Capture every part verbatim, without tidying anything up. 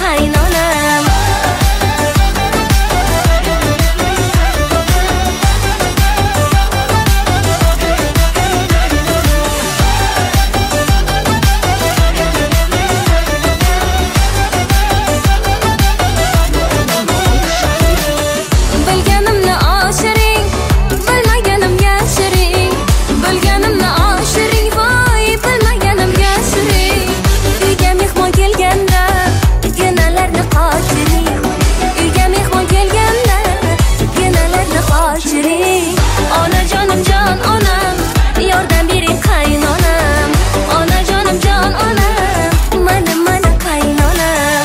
qaynonam. Bilganimni oshiring, bilmaganim yashiring. Bilganimni oshiring, voy, bilmaganim yashiring. Uyga mehmon kelganda ginalarni qochiring. Uyga mehmon kelganda ginalarni qochiring. Onajonim jon onam, yordam bering qaynonam. Onajonim jon onam, mana mana qaynonam.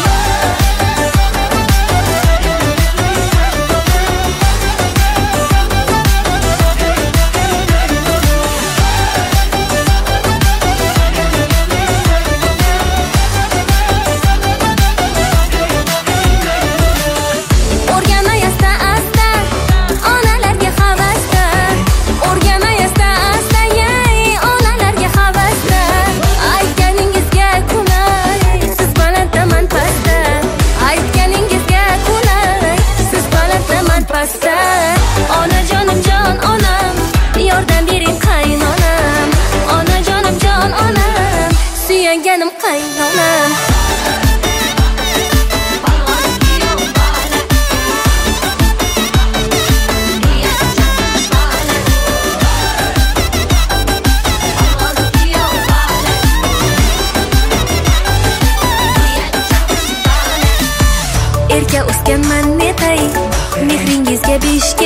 O'rganay asta asta onalarga havasda. O'rganay asta asta yey onalarga havasda. Aytganingizga kulay, siz balandda man pastda. Aytganingizga kulay, siz balandda man pastda. Onajonim jon onam, yordam bering qaynonam. Onajonim jon onam, suyanganim qaynonam. Erka o'sganman netay, mehringizga besh